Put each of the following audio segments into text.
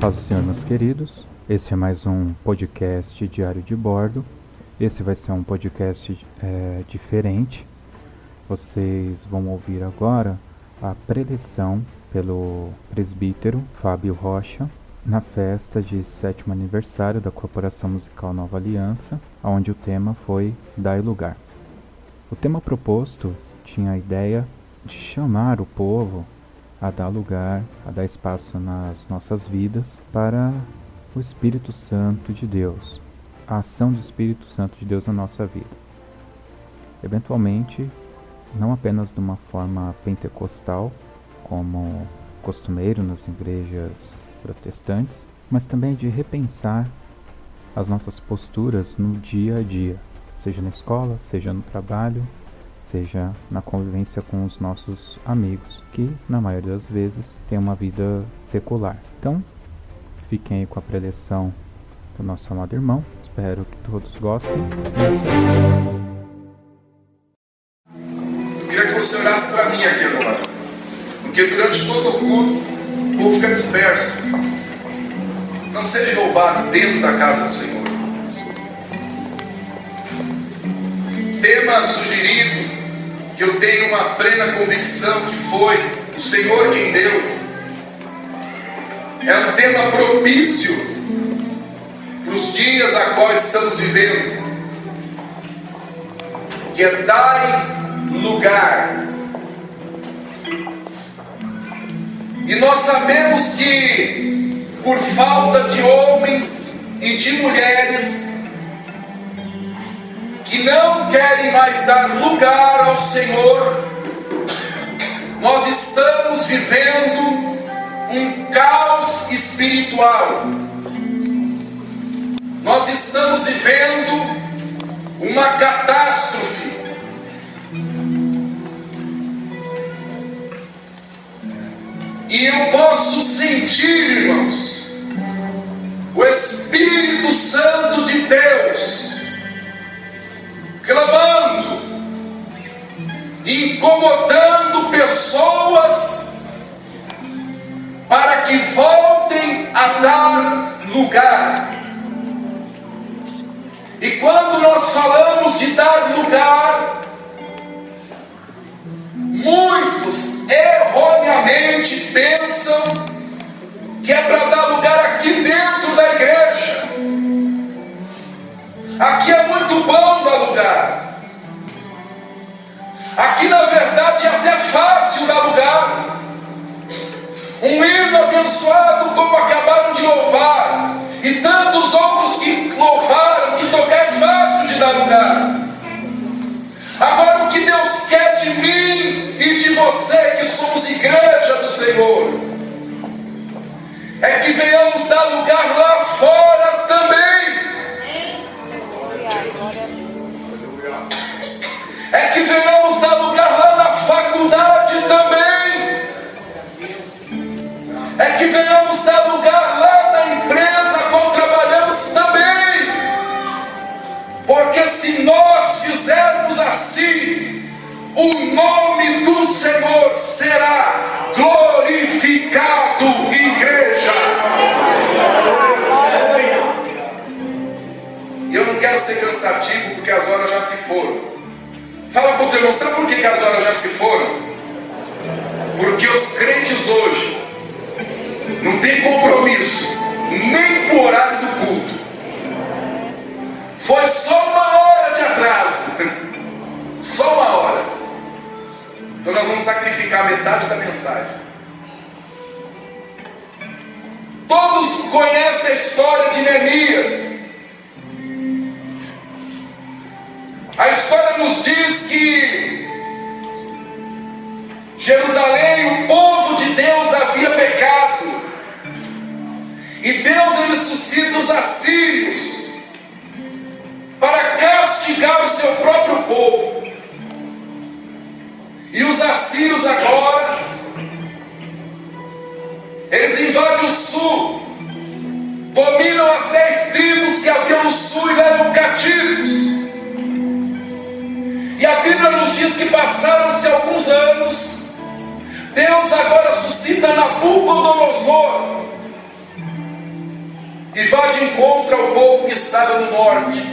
Paz do Senhor, meus queridos. Esse é mais um podcast diário de bordo. Esse vai ser um podcast diferente. Vocês vão ouvir agora a preleção pelo presbítero Fábio Rocha na festa de 7º aniversário da Corporação Musical Nova Aliança, onde o tema foi Dai Lugar. O tema proposto tinha a ideia de chamar o povo a dar lugar, a dar espaço nas nossas vidas para o Espírito Santo de Deus, a ação do Espírito Santo de Deus na nossa vida. Eventualmente, não apenas de uma forma pentecostal, como costumeiro nas igrejas protestantes, mas também de repensar as nossas posturas no dia a dia, seja na escola, seja no trabalho, seja na convivência com os nossos amigos, que na maioria das vezes têm uma vida secular. Então, fiquem aí com a preleção do nosso amado irmão. Espero que todos gostem. Eu queria que você olhasse para mim aqui agora, porque durante todo o culto o povo fica disperso. Não seja roubado dentro da casa do Senhor. Tema sugerido, que eu tenho uma plena convicção que foi o Senhor quem deu, é um tema propício para os dias a quais estamos vivendo, que é dai lugar. E nós sabemos que por falta de homens e de mulheres que não querem mais dar lugar ao Senhor, nós estamos vivendo um caos espiritual. Nós estamos vivendo uma catástrofe. E eu posso sentir, irmãos, o Espírito Santo de Deus clamando, incomodando pessoas para que voltem a dar lugar. E quando nós falamos de dar lugar, muitos erroneamente pensam que é para dar lugar aqui dentro da igreja. Aqui é muito bom dar lugar. Aqui na verdade é até fácil dar lugar. Um hino abençoado como acabaram de louvar, e tantos outros que louvaram, que tocar é fácil de dar lugar. Agora o que Deus quer de mim e de você, que somos igreja do Senhor, é que venhamos dar lugar lá fora também. É que venhamos dar lugar lá na faculdade também. É que venhamos dar lugar lá na empresa a qual trabalhamos também. Porque se nós fizermos assim, o nome do Senhor será glorificado, igreja. E eu não quero ser cansativo, porque as horas já se foram. Fala para o teu irmão, sabe por que as horas já se foram? Porque os crentes hoje não tem compromisso nem com o horário do culto. Foi só uma hora de atraso. Só uma hora. Então nós vamos sacrificar metade da mensagem. Todos conhecem a história de Neemias. A história nos diz que Jerusalém, o povo de Deus, havia pecado. E Deus ele suscita os assírios para castigar o seu próprio povo. E os assírios agora, eles invadem o sul, dominam as 10 tribos que haviam no sul e levam cativos. E a Bíblia nos diz que passaram-se alguns anos, Deus agora suscita Nabucodonosor e vá de encontro ao povo que estava no norte.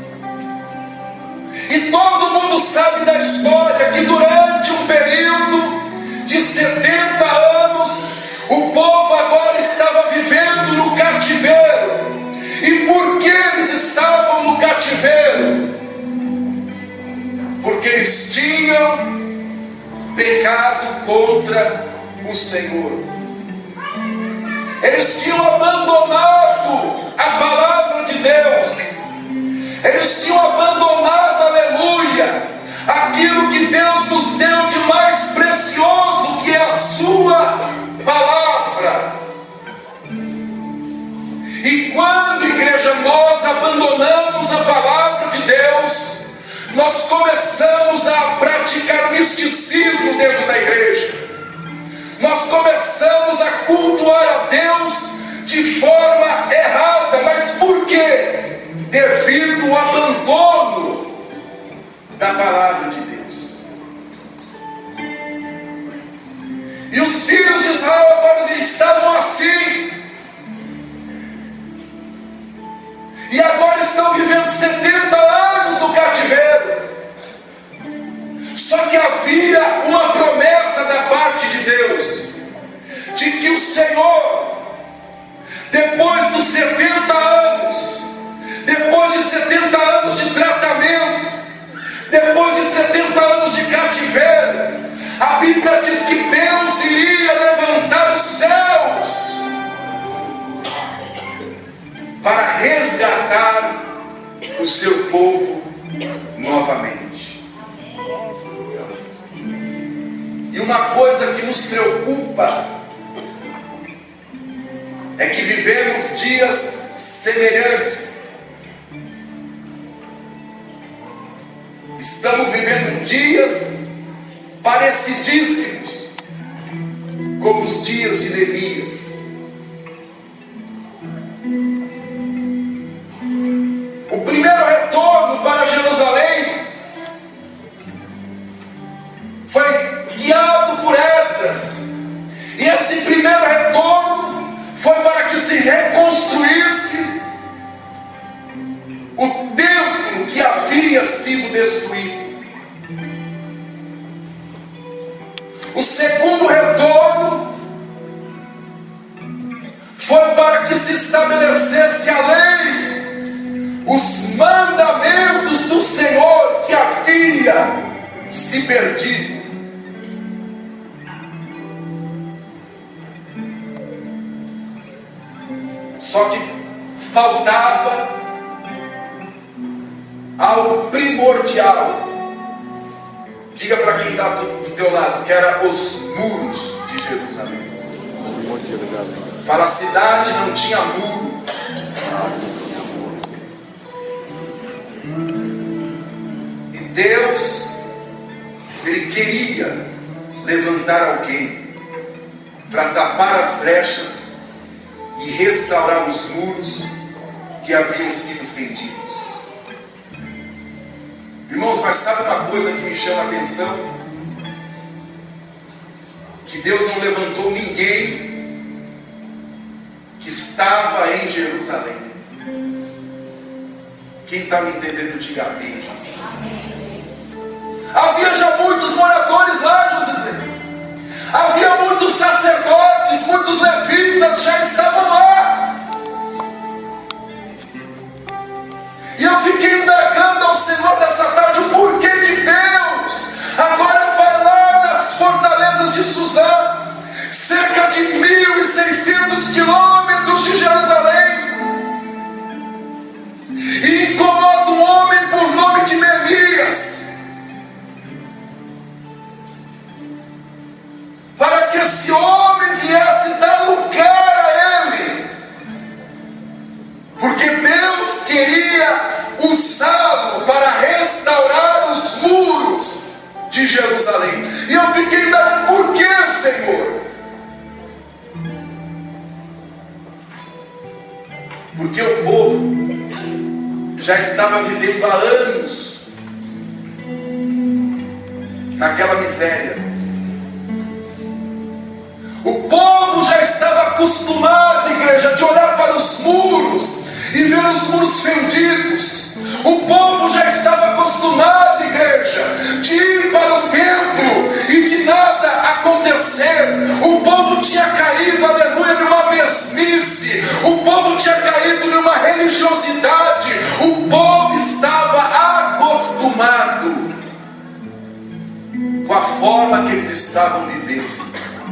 E todo mundo sabe da história que durante um período de 70 anos, o povo agora estava vivendo no cativeiro. E por que eles estavam no cativeiro? Porque eles tinham pecado contra o Senhor. Eles tinham abandonado a palavra de Deus. Eles tinham abandonado, aleluia, aquilo que Deus nos deu de mais precioso, que é a sua palavra. E quando, igreja, nós abandonamos a palavra de Deus, nós começamos a praticar misticismo dentro da igreja. Nós começamos a cultuar a Deus de forma errada. Mas por quê? Devido ao abandono da palavra de Deus. E os filhos de Israel agora estavam assim. E agora estão vivendo 70 anos no cativeiro. Só que havia uma promessa da parte de Deus, de que o Senhor, depois dos 70 anos, depois de 70 anos de tratamento, depois de 70 anos de cativeiro, a Bíblia diz que Deus iria levantar os céus para resgatar o seu povo novamente. E uma coisa que nos preocupa é que vivemos dias semelhantes. Estamos vivendo dias parecidíssimos, como os dias de Neemias. O primeiro retorno para Jerusalém foi guiado por Esdras. E esse primeiro retorno foi para que se reconstruísse o templo que havia sido destruído. O segundo retorno foi para que se estabelecesse a lei, os mandamentos do Senhor que havia se perdido. Só que faltava algo primordial. Diga para quem está do teu lado, que era os muros de Jerusalém. Fala, a cidade não tinha muro. E Deus, Ele queria levantar alguém para tapar as brechas e restaurar os muros que haviam sido fendidos. Irmãos, mas sabe uma coisa que me chama a atenção? Que Deus não levantou ninguém que estava em Jerusalém. Quem está me entendendo, diga amém, Jesus. Havia já muitos moradores lá, José. Havia muitos sacerdotes, muitos levitas já estavam lá. E eu fiquei indagando ao Senhor nessa tarde o porquê que Deus agora vai lá nas fortalezas de Suzã, cerca de 1.600 quilômetros de Jerusalém, e incomoda um homem por nome de Neemias, para que esse homem viesse dar lugar a ele, porque Deus queria usá-lo para restaurar os muros de Jerusalém. E eu fiquei dando, por que, Senhor? Porque o povo já estava vivendo há anos naquela miséria. O povo já estava acostumado, igreja, de olhar para os muros os muros fendidos. O povo já estava acostumado, igreja, de ir para o templo e de nada acontecer. O povo tinha caído, aleluia, numa mesmice. O povo tinha caído numa religiosidade. O povo estava acostumado com a forma que eles estavam vivendo.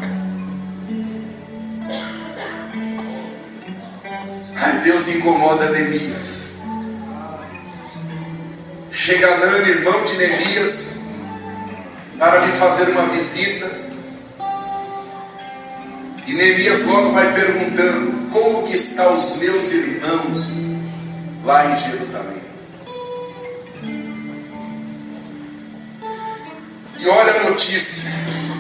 Aí Deus incomoda Neemias. Chega Hanani, irmão de Neemias, para lhe fazer uma visita. E Neemias logo vai perguntando: como que estão os meus irmãos lá em Jerusalém? E olha a notícia.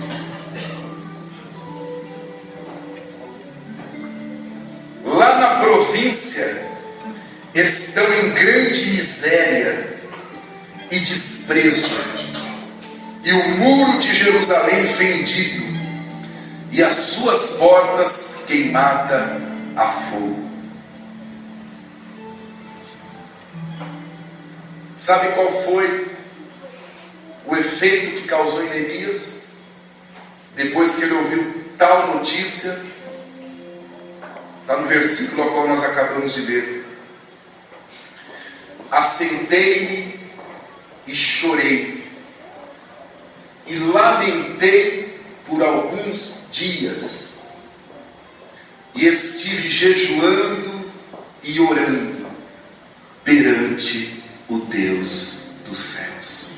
Lá na província estão em grande miséria e desprezo, e o muro de Jerusalém fendido, e as suas portas queimada a fogo. Sabe qual foi o efeito que causou em Neemias? Depois que ele ouviu tal notícia, está no versículo ao qual nós acabamos de ler: assentei-me e chorei, e lamentei por alguns dias, e estive jejuando e orando perante o Deus dos céus.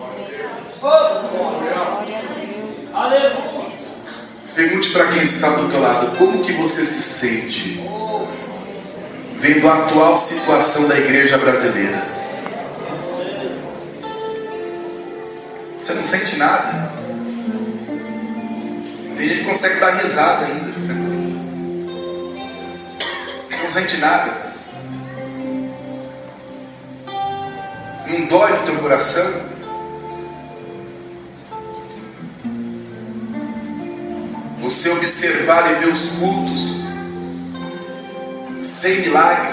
Pergunte para quem está do outro lado: como que você se sente vendo a atual situação da igreja brasileira? Você não sente nada. Tem gente que consegue dar risada ainda. Não sente nada. Não dói no teu coração? Você observar e ver os cultos sem milagre,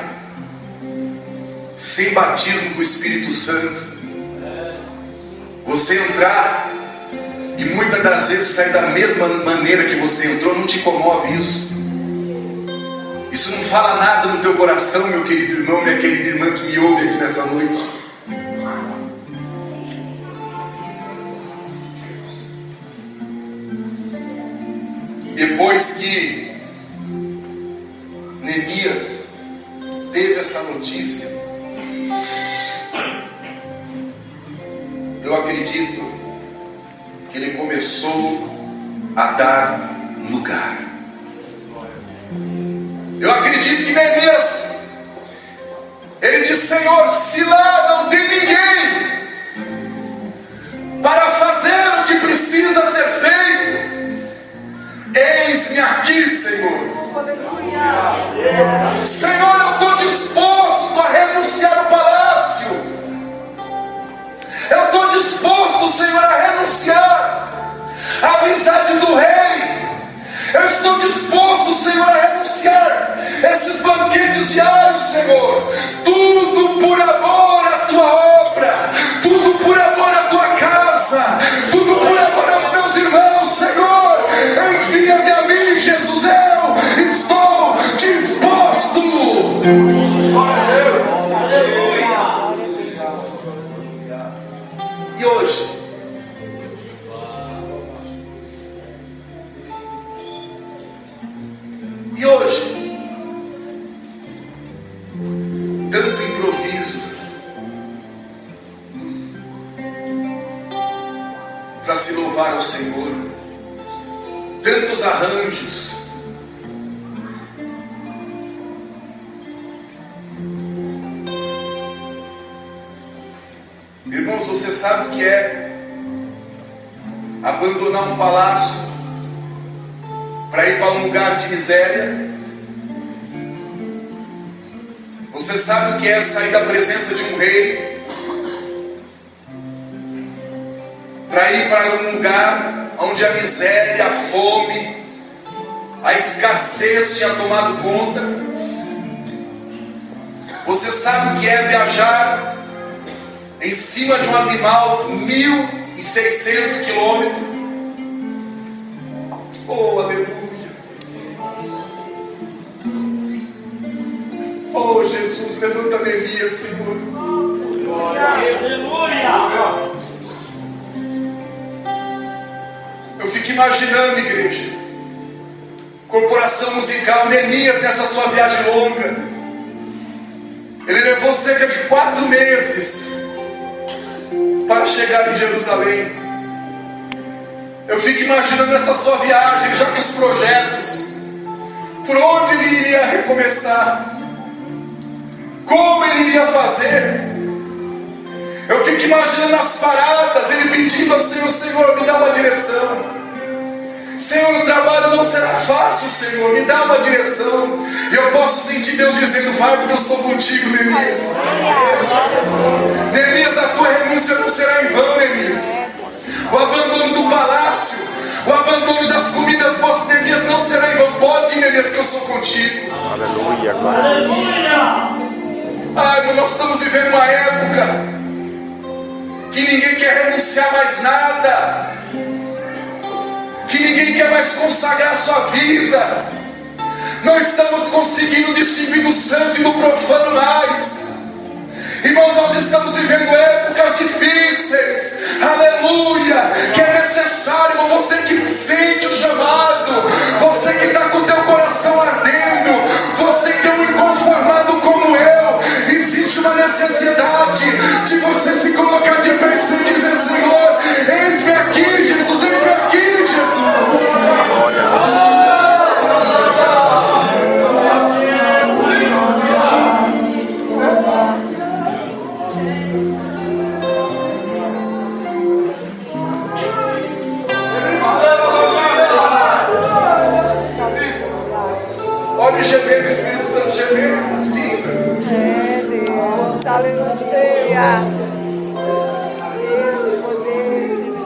sem batismo com o Espírito Santo, você entrar e muitas das vezes sair da mesma maneira que você entrou, não te comove isso? Isso não fala nada no teu coração, meu querido irmão, minha querida irmã que me ouve aqui nessa noite? Depois que Neemias teve essa notícia, eu acredito que ele começou a dar lugar. Eu acredito que Neemias, ele disse: Senhor, se lá não tem ninguém para fazer o que precisa ser feito, eis-me aqui, Senhor. Senhor, eu estou disposto a renunciar ao palácio. Eu estou disposto, Senhor, a renunciar à amizade do rei. Eu estou disposto, Senhor, a renunciar esses banquetes diários, Senhor. Tudo por amor à tua obra, tudo por amor à tua casa, tudo por amor aos meus irmãos, Senhor. Envia-me a mim, Jesus, eu estou disposto. E hoje, tanto improviso para se louvar ao Senhor, tantos arranjos, irmãos, você sabe o que é abandonar um palácio para ir para um lugar de miséria? Você sabe o que é sair da presença de um rei para ir para um lugar onde a miséria, a fome, a escassez tinha tomado conta? Você sabe o que é viajar em cima de um animal 1.600 quilômetros? Oh, aleluia! Oh, Jesus, levanta Neemias, Senhor. Aleluia! Eu fico imaginando, igreja, corporação musical, Neemias nessa sua viagem longa. Ele levou cerca de 4 meses para chegar em Jerusalém. Eu fico imaginando essa sua viagem, já com os projetos, por onde ele iria recomeçar, como ele iria fazer. Eu fico imaginando as paradas, ele pedindo ao Senhor: Senhor, me dá uma direção. Senhor, o trabalho não será fácil, Senhor, me dá uma direção. E eu posso sentir Deus dizendo: vai, porque eu sou contigo, Neemias. Neemias, a tua renúncia não será em vão, Neemias. O abandono do palácio, o abandono das comidas boas, Neemias, não será em vão. Pode ir, Neemias, que eu sou contigo. Aleluia, aleluia. Ai, mas nós estamos vivendo uma época que ninguém quer renunciar mais nada, que ninguém quer mais consagrar a sua vida. Não estamos conseguindo distinguir do santo e do profano mais. Irmãos, nós estamos vivendo épocas difíceis, aleluia, que é necessário, irmão, você que sente o chamado, você que está com o teu coração ardendo, você que é um inconformado como eu, existe uma necessidade de você se colocar de pé e dizer: Senhor, eis-me aqui, Jesus, eis-me aqui, Jesus. Olha o gemendo, o Espírito Santo gemendo, sim. É Deus, aleluia. Deus de poder, de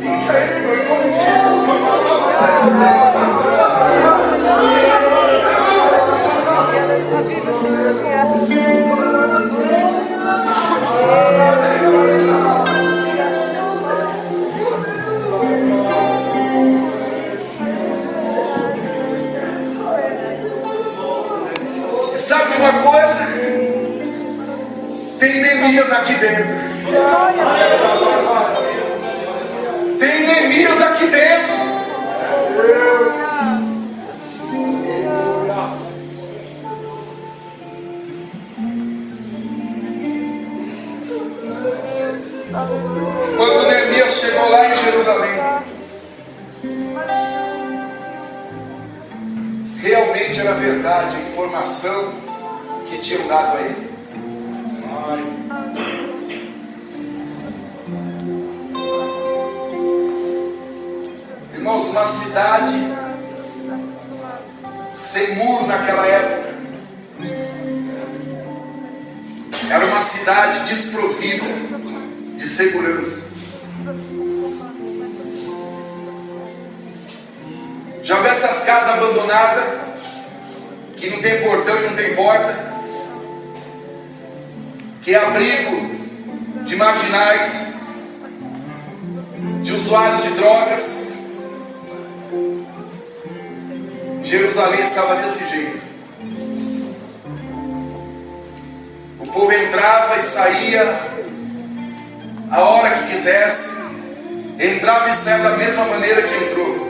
Sabe de uma coisa? Tem Neemias aqui dentro. Tem Neemias aqui dentro. Quando Neemias chegou lá em Jerusalém, realmente era verdade a informação que tinham dado a ele. Irmãos, uma cidade sem muro naquela época era uma cidade desprovida de segurança. Já viu essas casas abandonadas que não tem portão e não tem porta, que é abrigo de marginais, de usuários de drogas? Jerusalém estava desse jeito. O povo entrava e saía a hora que quisesse, entrava e saía da mesma maneira que entrou.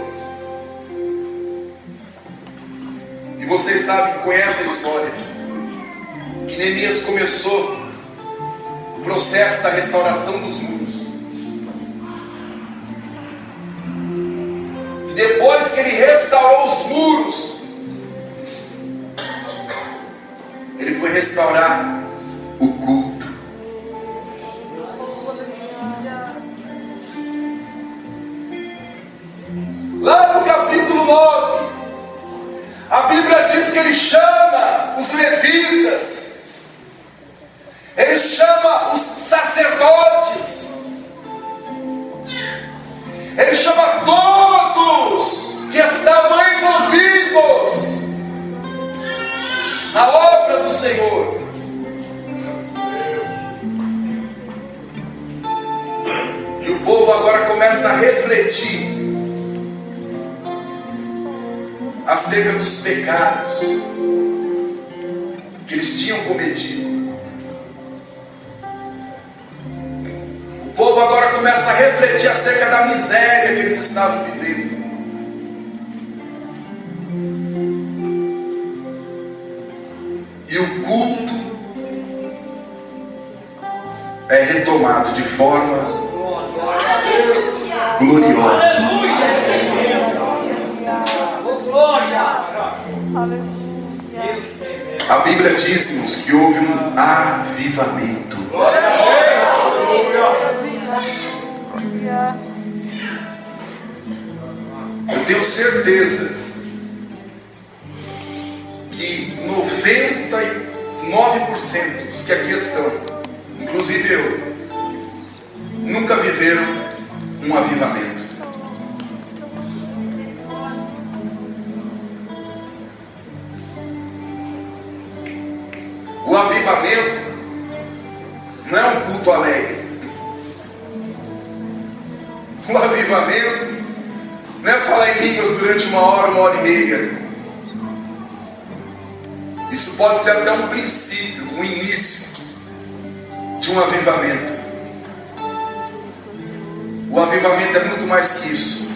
E vocês sabem, conhecem a história, que Neemias começou o processo da restauração dos muros. E depois que ele restaurou os muros, ele foi restaurar o culto. Lá no capítulo 9, a Bíblia diz que ele chama os levitas, ele chama os sacerdotes, ele chama todos que estavam envolvidos na obra do Senhor. começa a refletir acerca dos pecados que eles tinham cometido. O povo agora começa a refletir acerca da miséria que eles estavam vivendo. E o culto é retomado de forma gloriosa. A Bíblia diz-nos que houve um avivamento. Eu tenho certeza que 99% dos que aqui estão, inclusive eu, nunca viveram um avivamento. O avivamento não é um culto alegre. O avivamento não é falar em línguas durante 1 hora, 1h30. Isso pode ser até um princípio, um início de um avivamento. O avivamento é muito mais que isso.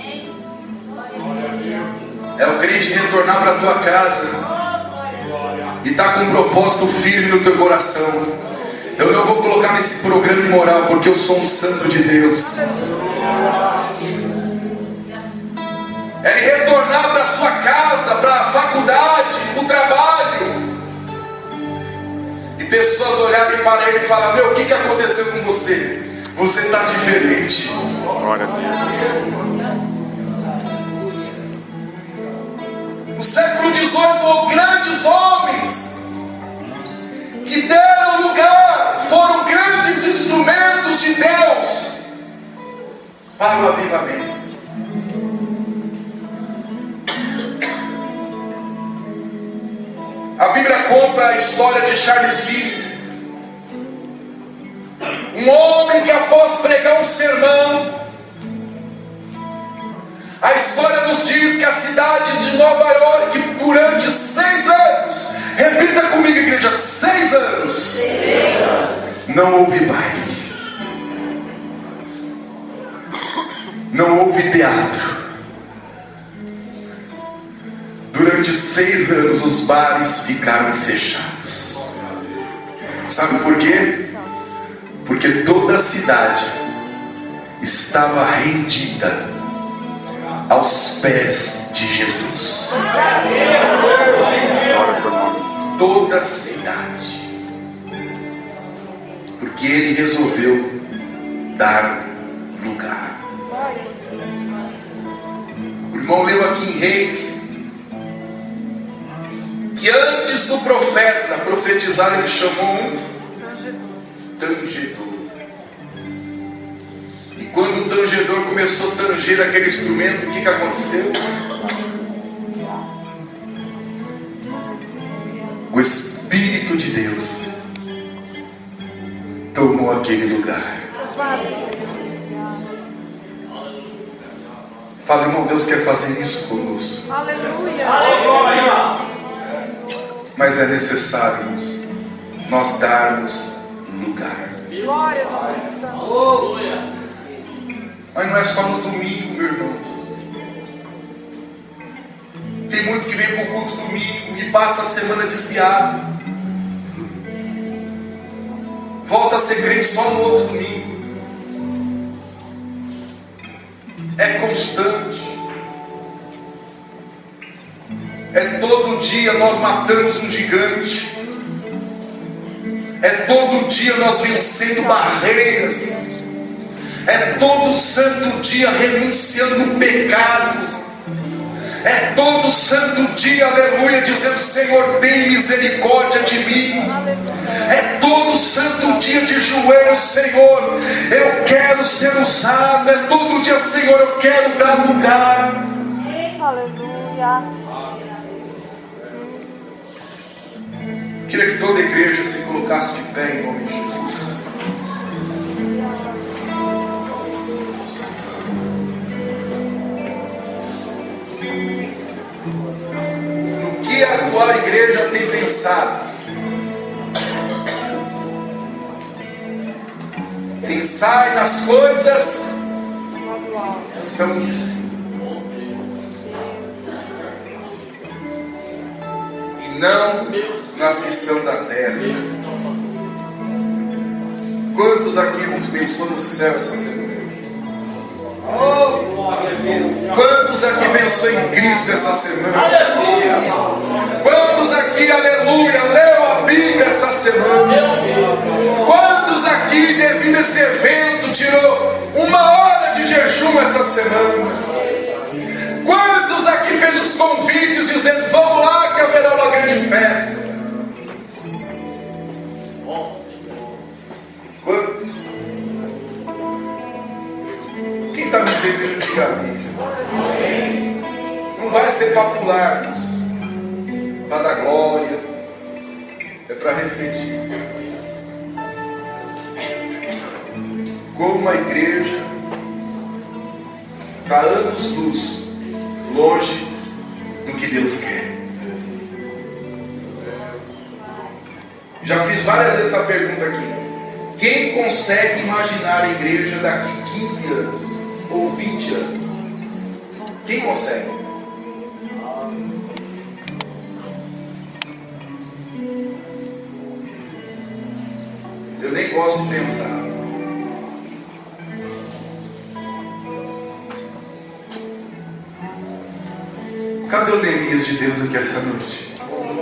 É o crente retornar para a tua casa e estar com um propósito firme no teu coração. Eu não vou colocar nesse programa imoral, porque eu sou um santo de Deus. É ele retornar para a sua casa, para a faculdade, para o trabalho, e pessoas olharem para ele e falar: meu, o que aconteceu com você? Você está diferente. Glória a Deus. No século XVIII, grandes homens que deram lugar, foram grandes instrumentos de Deus para o avivamento. A Bíblia conta a história de Charles Finney, um homem que, após pregar um sermão, a história nos diz que a cidade de Nova York, durante 6 anos, repita comigo, igreja, 6 anos, não houve baile, não houve teatro. Durante 6 anos os bares ficaram fechados. Sabe por quê? Porque toda a cidade estava rendida aos pés de Jesus. Toda a cidade. Porque ele resolveu dar lugar. O irmão leu aqui em Reis que antes do profeta profetizar, ele chamou um tangedor. E quando o tangedor começou a tanger aquele instrumento, o que aconteceu? O Espírito de Deus tomou aquele lugar. Fala, irmão, Deus quer fazer isso conosco. Aleluia. Mas é necessário nós darmos lugar. Glória a Deus. Mas não é só no domingo, meu irmão. Tem muitos que vêm para o culto domingo e passam a semana desviado. Volta a ser crente só no outro domingo. É constante. É todo dia nós matamos um gigante. É todo dia nós vencendo barreiras. É todo santo dia renunciando o pecado. É todo santo dia, aleluia, dizendo: Senhor, tem misericórdia de mim. É todo santo dia de joelhos: Senhor, eu quero ser usado. É todo dia: Senhor, eu quero dar lugar. Aleluia. Queria que toda a igreja se colocasse de pé em nome de Jesus. melhor igreja tem pensado? Pensai nas coisas que são de cima e não nas que são da terra. Quantos aqui nos pensou no céu essa semana? Quantos aqui pensou em Cristo essa semana? Quantos aqui, aleluia, leu a Bíblia essa semana? Quantos aqui, devido a esse evento, tirou 1 hora de jejum essa semana? Quantos aqui fez os convites dizendo: vamos lá que haverá uma grande festa? Quantos? Quem está me entendendo, diga amém. Não vai ser popular isso, para dar glória, é para refletir. Como a igreja está anos-luz longe do que Deus quer. Já fiz várias vezes essa pergunta aqui. Quem consegue imaginar a igreja daqui 15 anos ou 20 anos? Quem consegue? Eu nem gosto de pensar. Cadê o Neemias de Deus aqui essa noite?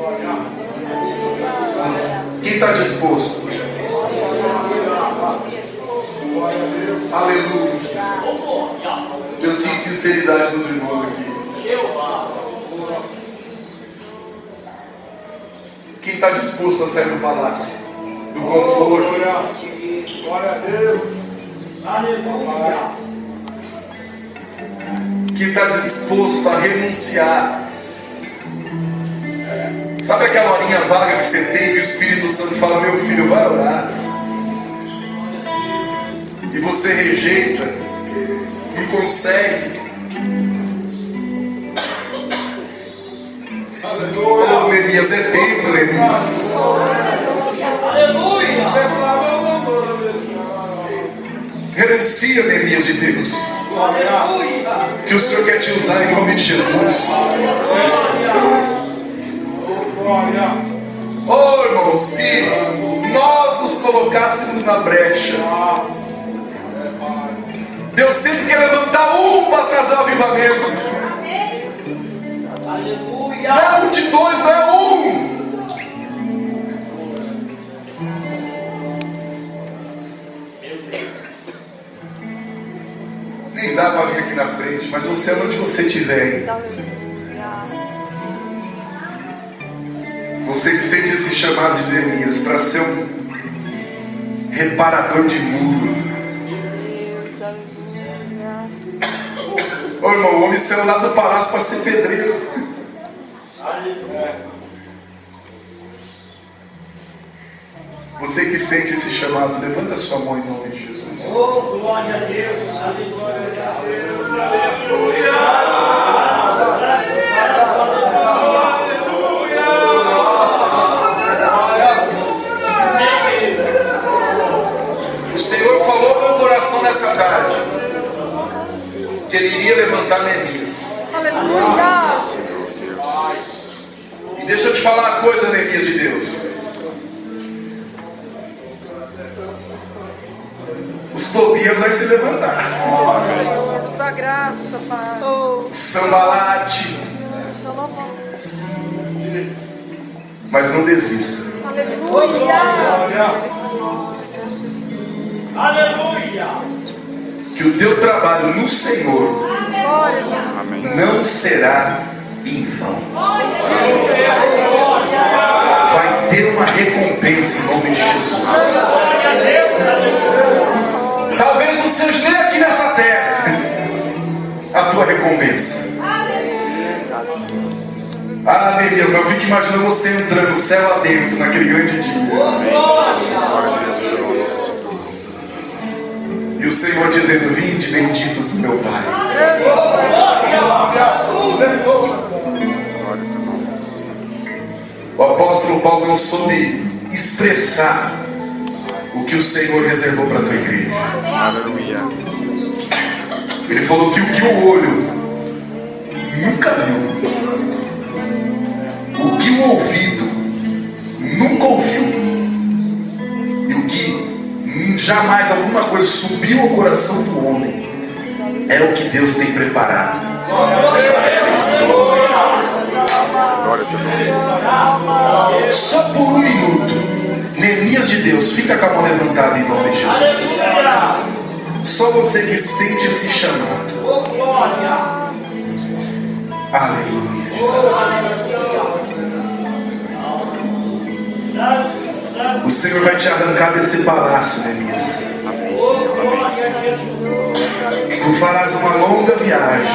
Quem está disposto? Aleluia. Eu sinto sinceridade dos irmãos aqui. Quem está disposto a sair do palácio, do conforto? Glória a Deus. Aleluia. Que está disposto a renunciar. Sabe aquela horinha vaga que você tem, que o Espírito Santo fala: meu filho, vai orar, e você rejeita, não consegue. Oh, Neemias, é tempo, Neemias. Aleluia. Renuncia, Neemias de Deus, que o Senhor quer te usar em nome de Jesus. Oh, irmão, se nós nos colocássemos na brecha, Deus sempre quer levantar um para trazer o avivamento. Não é multidões, não é um. Nem dá para vir aqui na frente, mas você, onde você estiver, você que sente esse chamado de Neemias para ser um reparador de muro. Ô irmão, o homem saiu lá do palácio para ser pedreiro. Você que sente esse chamado, levanta a sua mão em nome de Jesus. Oh, glória a Deus. Glória a Deus. Aleluia. O Senhor falou no meu coração nessa tarde que Ele iria levantar Neemias. Aleluia. E deixa eu te falar uma coisa, Neemias de Deus. Os Tobias vai se levantar. Tua graça, Pai. Sambalate. Mas não desista. Aleluia. Aleluia. Que o teu trabalho no Senhor não será em vão. Vai ter uma recompensa em nome de Jesus. Talvez não seja nem aqui nessa terra a tua recompensa. Ah, Neemias, eu fico imaginando você entrando céu adentro naquele grande dia. E o Senhor dizendo: vinde benditos do meu Pai. O apóstolo Paulo não soube expressar o que o Senhor reservou para a tua igreja. Aleluia. Ele falou que o que o olho nunca viu, o que o ouvido nunca ouviu, e o que jamais alguma coisa subiu ao coração do homem, é o que Deus tem preparado. Só por um minuto, Neemias de Deus, fica com a mão levantada em nome de Jesus. Só você que sente esse chamado. Aleluia, Jesus. O Senhor vai te arrancar desse palácio, Neemias. Tu farás uma longa viagem.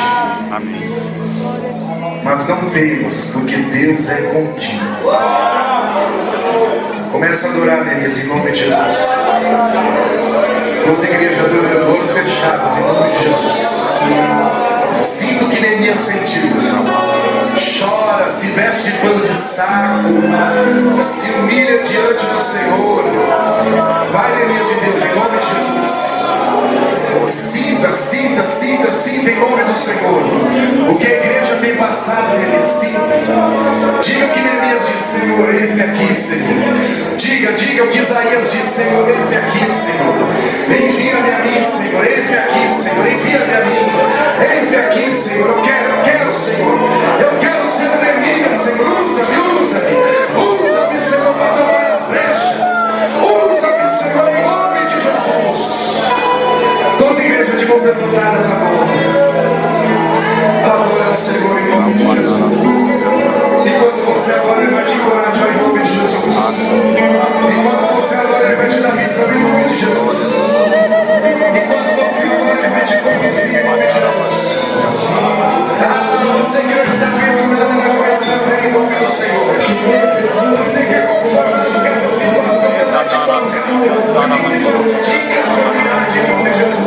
Mas não temas, porque Deus é contigo. Começa a adorar, Neemias, em nome de Jesus. Toda a igreja adorando, olhos fechados, em nome de Jesus. Sinta o que Neemias sentiu. Chora, se veste de pano de saco, se humilha diante do Senhor. Vai, Neemias de Deus, em nome de Jesus. Sinta, sinta, sinta, sinta em nome do Senhor o que a igreja tem passado, Neemias. Sinta. Diga o que Neemias diz: Senhor, eis-me aqui, Senhor. Diga o que Isaías diz: Senhor, eis-me aqui, Senhor. Envia-me a mim, Senhor. Eis-me aqui, Senhor. Envia-me a mim. Eis-me aqui, Senhor. Eu quero, Senhor. Eu quero ser o Neemias, Senhor. Usa-me, usa-me. Usa-me, Senhor, para tomar as brechas. Usa-me, Senhor, em nome de Jesus. Toda igreja de mãos levantadas agora. Adora o Senhor em nome de Jesus. Enquanto você adora, Ele vai te encorajar em nome de Jesus. Enquanto você adora, Ele vai te dar visão em nome de Jesus. Enquanto você adora, Ele vai te conduzir em nome de Jesus. Você que não está vendo nada na coisa, vem em nome do Senhor. Você que é conformado com essa situação, Deus vai te conduzir. Se você diga a verdade em nome de Jesus.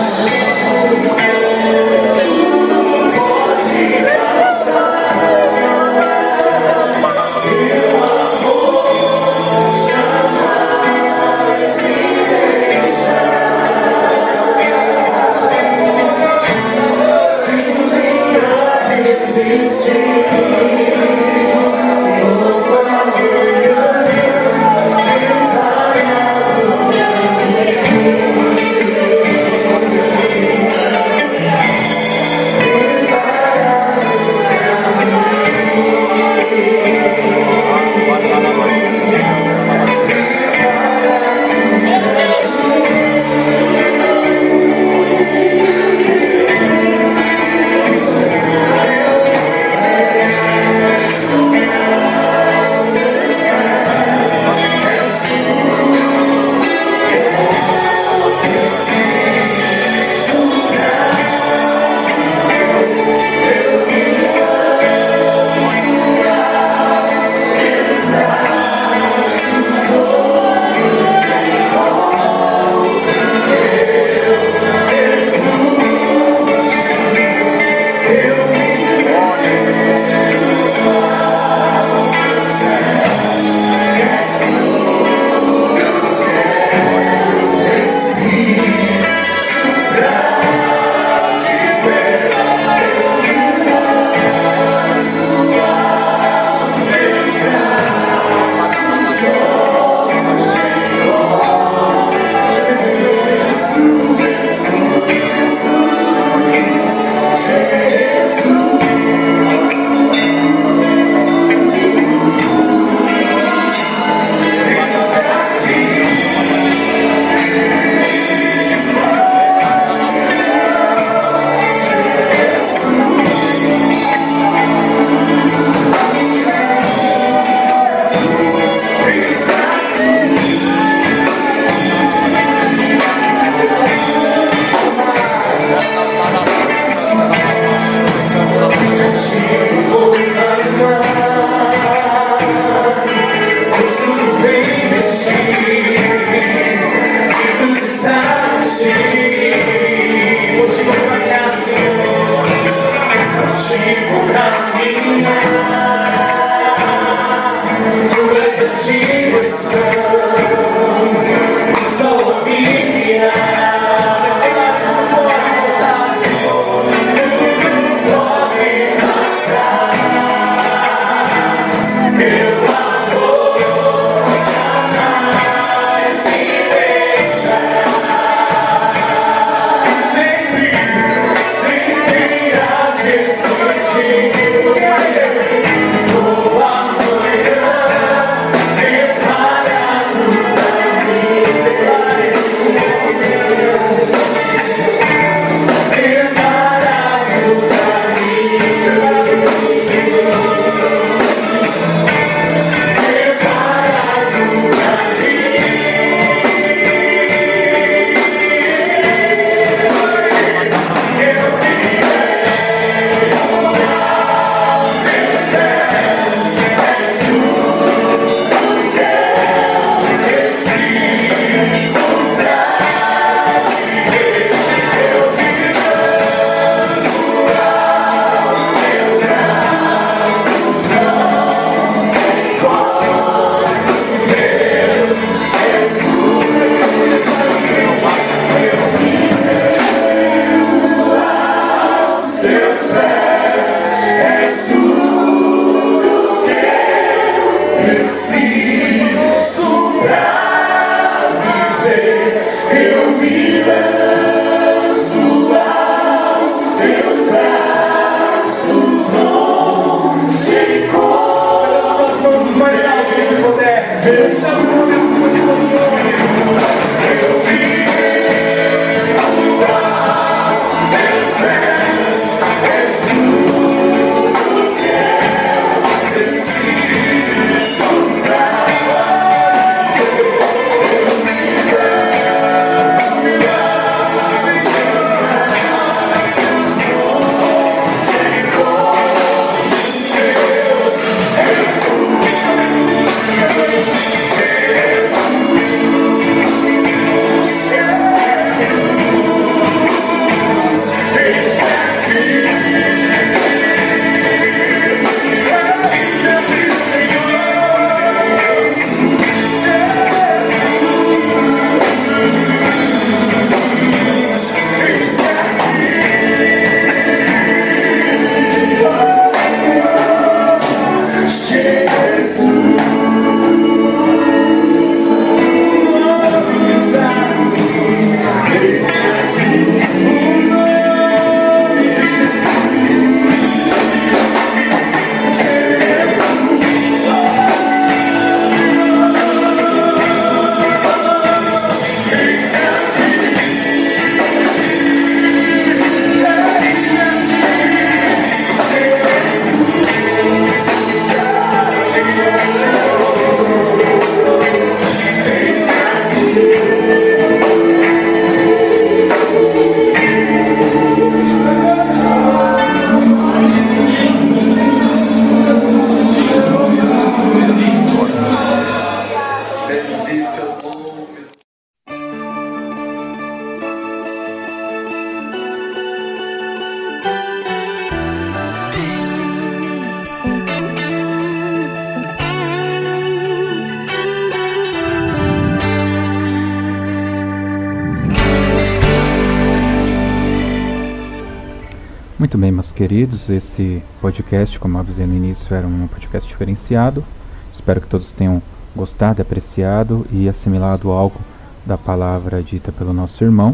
Muito bem, meus queridos, esse podcast, como eu avisei no início, era um podcast diferenciado. Espero que todos tenham gostado, apreciado e assimilado algo da palavra dita pelo nosso irmão.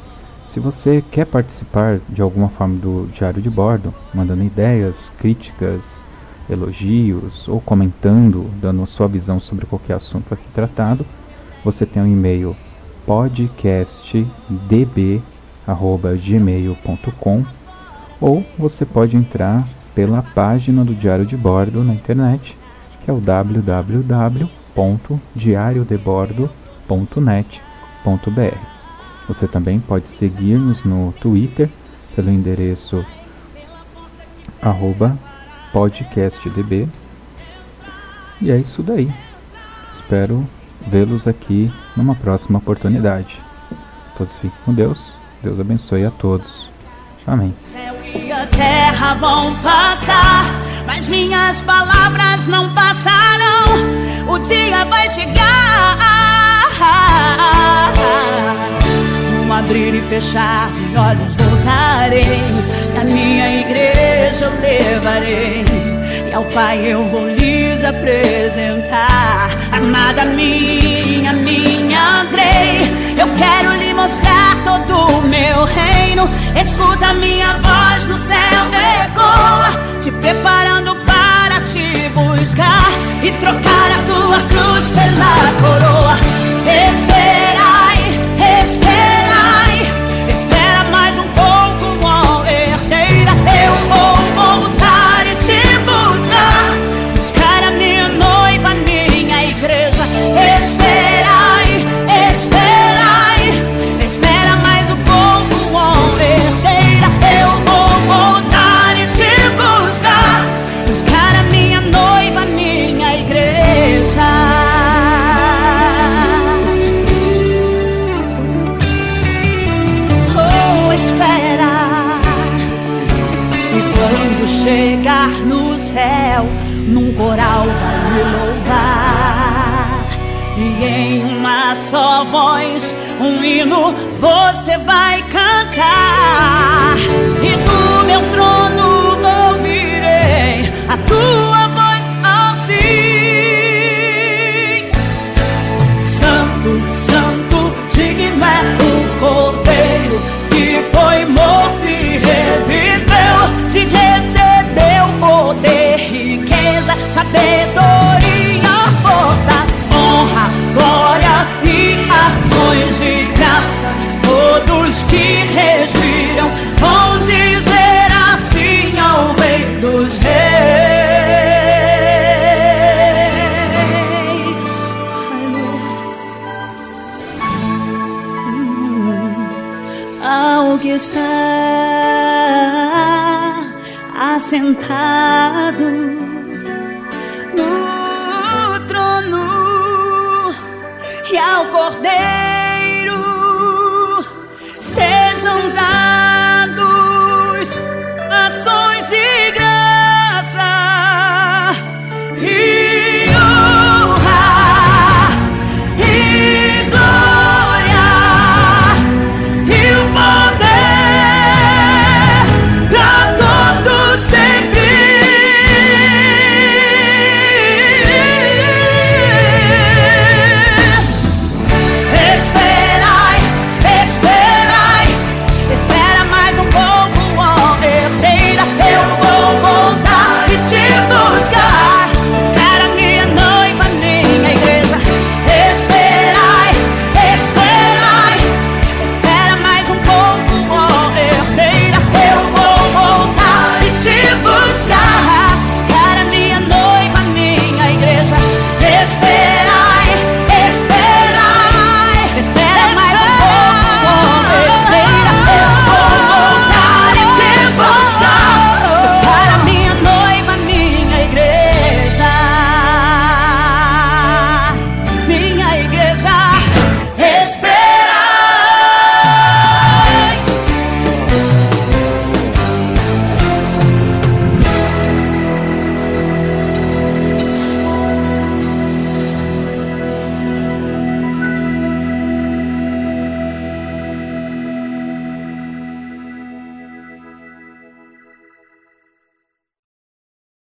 Se você quer participar de alguma forma do Diário de Bordo, mandando ideias, críticas, elogios ou comentando, dando sua visão sobre qualquer assunto aqui tratado, você tem o e-mail podcastdb@gmail.com, ou você pode entrar pela página do Diário de Bordo na internet, que é o www.diariodebordo.net.br. Você também pode seguir-nos no Twitter pelo endereço @podcastdb. E é isso daí. Espero vê-los aqui numa próxima oportunidade. Todos fiquem com Deus. Deus abençoe a todos. Amém. E a terra vão passar, mas minhas palavras não passarão. O dia vai chegar, no abrir e fechar de olhos voltarei. Na minha igreja eu levarei, e ao Pai eu vou lhes apresentar. Amada minha Andrei, eu quero lhe mostrar todo o meu reino. Escuta minha voz no céu ecoa, te preparando para te buscar e trocar a tua cruz pela coroa. Esperai, espera mais um pouco, ó herdeira. Eu vou voltar e te buscar a minha noiva, a minha igreja. Espera mais um pouco, ó herdeira. Eu vou voltar e te buscar a minha noiva, a minha igreja. Oh, espera. E quando chegar no céu, num coral vai me louvar, e em uma só voz um hino você vai cantar. E do meu trono ouvirei a tua voz assim: Santo, Santo, digno é o Cordeiro que foi morto e reviveu. Te recebeu poder, riqueza, sabedoria, força, honra, que está assentado no trono e ao Cordeiro